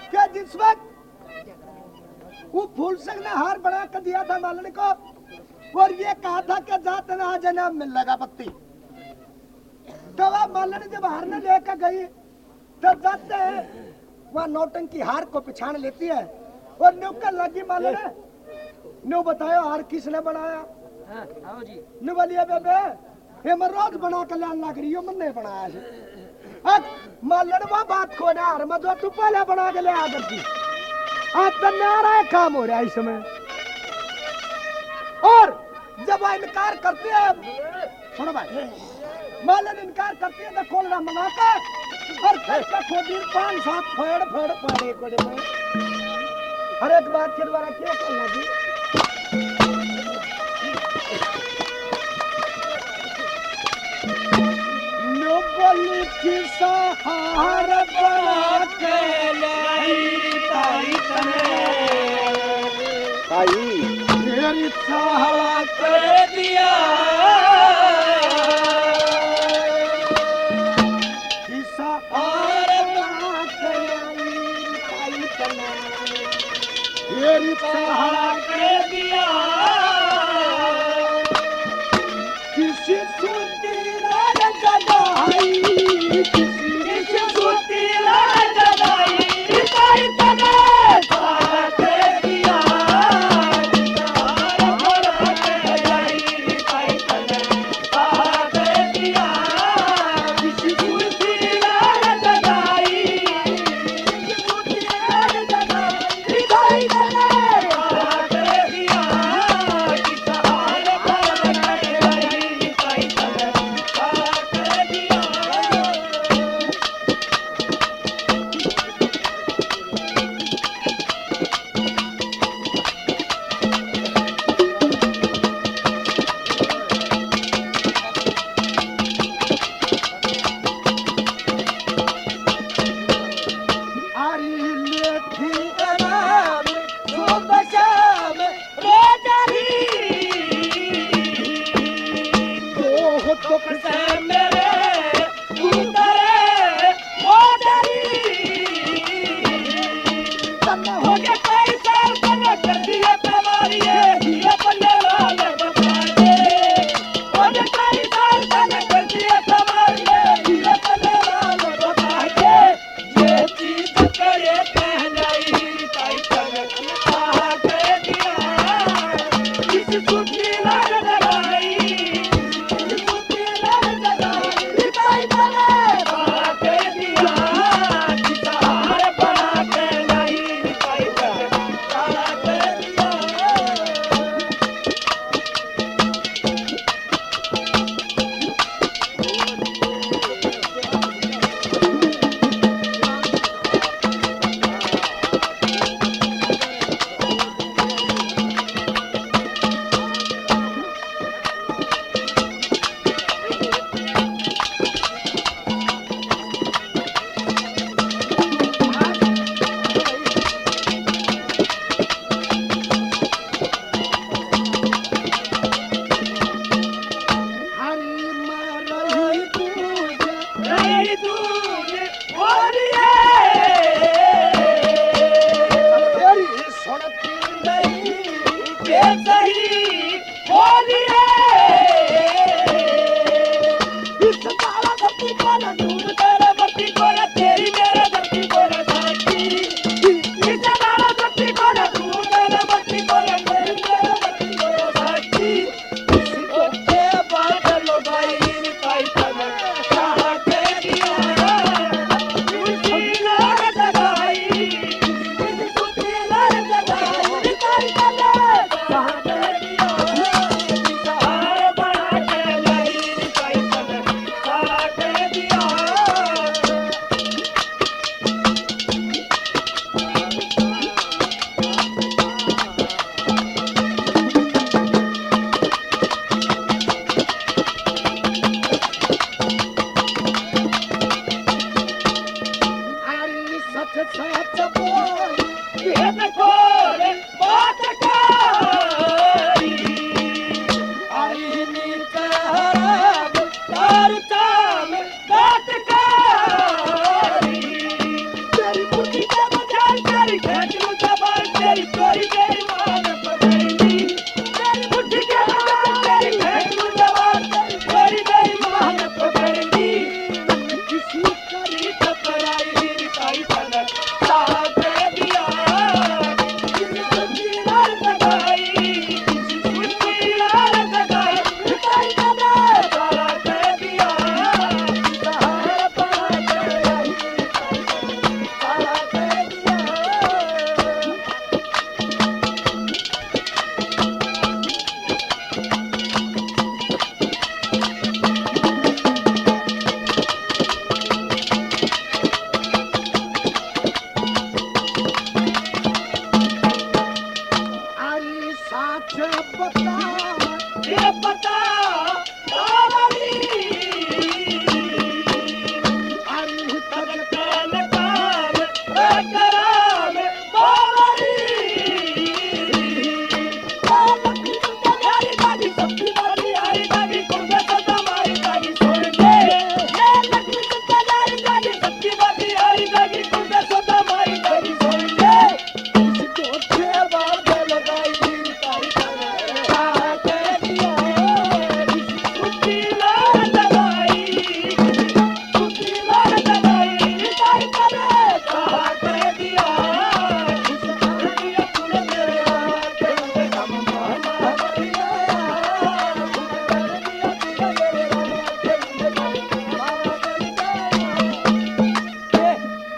कि जिस वक्त वो फूल सिंह ने हार बना कर दिया था मालन को और ये कहा था कि जात ना जना मिल लगा पत्ती, तो वह मालन जब हार ने लेकर गई तो जाते हैं वह नौटंकी हार को पिछाड़ लेती है और न्यूकर लगी मालन न्यू बतायो हार किसने बनाया? आओ जी न्यू बोलिए बेबे ये मैं रोज बना कर लान लग रही हूँ, मैंने बनाया है। मालन वह बात को ना हार में जो तू पहले बना के ले आ करती आज तो न्यारा काम हो रहा है इस समय। और जब वह इनकार करती है, सुनो भाई, मालन इनकार करती है तो खोलना मंगाता और फिर का खोदी 5-7 फेड़ कोड़े में हर एक बात के द्वारा क्या करना जी। नोबली की सहार बना के लाई ताई तेरी सहारा कर दिया तेरी सहारा कर दिया किसी सुनती लाल जगाई किसी सुनती लाल जगाई ताई तने सहारा कर दिया सहारा कर जाई ताई तने सहारा कर दिया किसी सुनती लाल जगाई किसी सुनती लाल जगाई ताई तने सच बोल ये देखो बात का